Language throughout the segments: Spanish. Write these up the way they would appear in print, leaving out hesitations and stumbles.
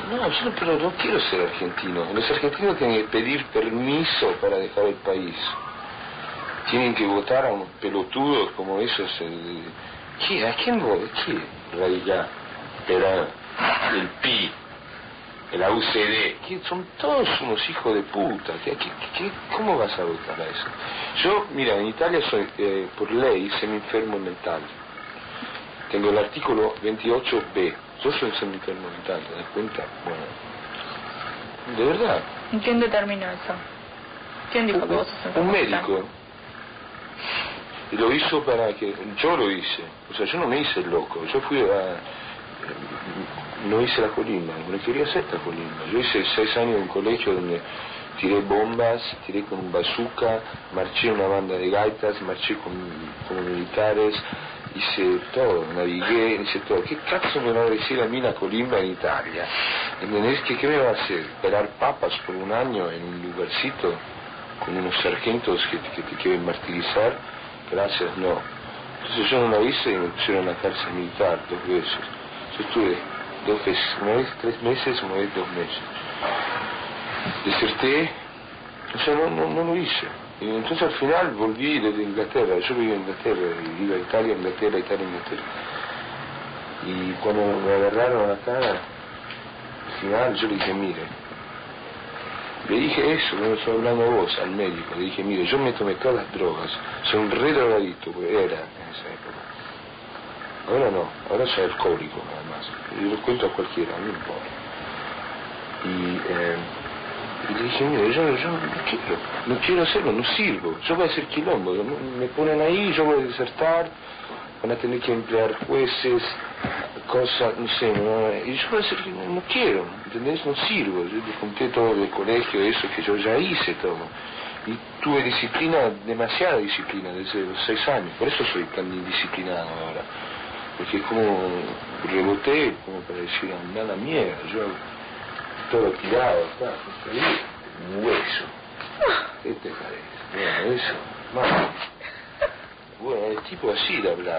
No, yo pero no quiero ser argentino. Los argentinos tienen que pedir permiso para dejar el país. Tienen que votar a unos pelotudos como esos. ¿Qué? ¿A quién vota? ¿Qué? Radical, Perón, el PI, la UCD. ¿Qué? Son todos unos hijos de puta. ¿Cómo vas a votar a eso? Yo, mira, en Italia soy, por ley, semi-enfermo mental. Tengo el artículo 28B. Yo soy semi-enfermo mental, ¿te das cuenta? Bueno, de verdad. ¿En quién determinó eso? ¿Quién dijo que vos sos enfermo un mental? médico. Y lo hizo para que... Yo lo hice. O sea, yo no me hice el loco. Yo fui a... No hice la colimba. No quería hacer la colimba. Yo hice 6 años en un colegio donde tiré bombas, tiré con un bazooka, marché en una banda de gaitas, marché con militares, hice todo, navigué, hice todo. ¿Qué cazzo me va a decir a mí la colimba en Italia? ¿Entendés? ¿Qué me va a hacer? ¿Esperar papas por un año en un lugarcito con unos sargentos que te quieren martirizar? Gracias, no. Entonces yo no lo hice y me pusieron en la cárcel militar 2 veces. Yo estuve 2 veces, una vez 3 meses, una vez 2 meses. Deserté, o sea, no lo hice. Y entonces al final volví desde Inglaterra. Yo vivía en Inglaterra, y iba a Italia, Inglaterra. Y cuando me agarraron acá, al final yo le dije, mire, le dije eso, no estoy hablando a vos, al médico, le dije, mire, yo me tomé todas las drogas, soy un re drogadito, porque era en esa época. Ahora no, ahora soy alcohólico nada más, yo lo cuento a cualquiera, no importa. Y le dije, mire, yo no quiero hacerlo, no sirvo, yo voy a hacer quilombo, me ponen ahí, yo voy a desertar, van a tener que emplear jueces, cosas, no sé, y yo voy a hacer que no quiero, ¿entendés? No sirvo, yo le conté todo del colegio, eso que yo ya hice todo, y tuve disciplina, demasiada disciplina desde los 6 años, por eso soy tan indisciplinado ahora, porque como reboté, como para decir, anda la mierda, yo todo tirado, está, un hueso, ¿qué te parece? Bueno, eso, más. Bueno, el tipo así le hablaba,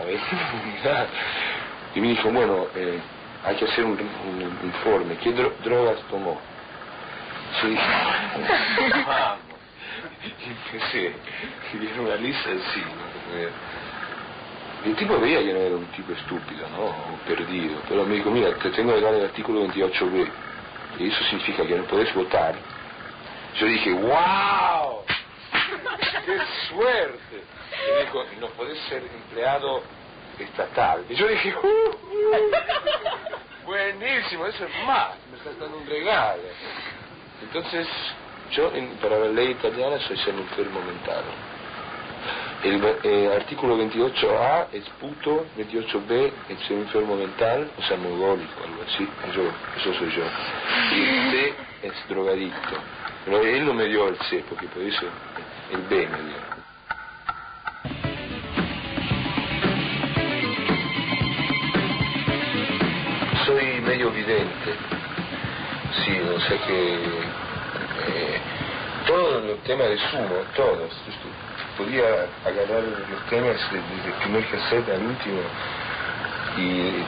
y me dijo, bueno, hay que hacer un informe, ¿qué drogas tomó? Yo dije, vamos, y empecé, y dieron una lista así, ¿no? El tipo veía que no era un tipo estúpido, ¿no? O perdido, pero me dijo, mira, te tengo que dar el artículo 28B, y eso significa que no podés votar. Yo dije, ¡wow! ¡Qué suerte! Y me dijo, no podés ser empleado estatal. Y yo dije, buenísimo, eso es más, me estás dando un regalo. Entonces, yo, para la ley italiana, soy semi-enfermo mental. El artículo 28A es puto, 28B es semi-enfermo mental, o sea, mogólico, algo así. Eso soy yo. Y el C es drogadicto. Pero él no me dio el C, porque por eso el B me dio. Soy medio vidente, sí, o sea que todos los temas de sumo, todos, podía agarrar los temas desde el primer cassette al último y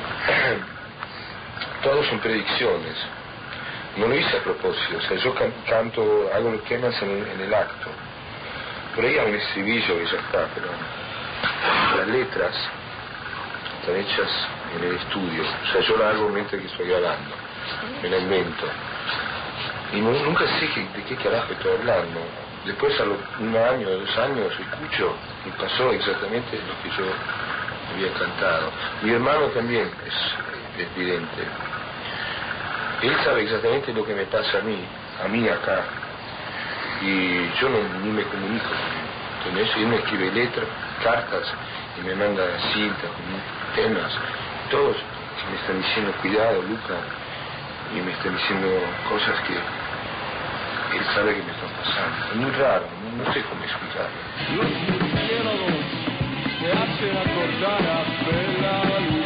todos son predicciones. No lo hice a propósito, o sea, yo canto, hago los temas en el acto. Por ahí hay un estribillo que ya está, pero las letras están hechas en el estudio, o sea, yo la hago mientras que estoy grabando, me la invento. Y nunca sé de qué carajo estoy hablando. Después a los 1 año, 2 años, escucho y pasó exactamente lo que yo había cantado. Mi hermano también es vidente. Él sabe exactamente lo que me pasa a mí acá. Y yo ni me comunico con él. Entonces él me escribe letras, cartas, y me manda cintas con temas. Todos me están diciendo, cuidado, Luca, y me están diciendo cosas que él sabe que me están pasando. Es muy raro, no sé cómo explicarlo. Los murciélagos se hacen acordar a Bela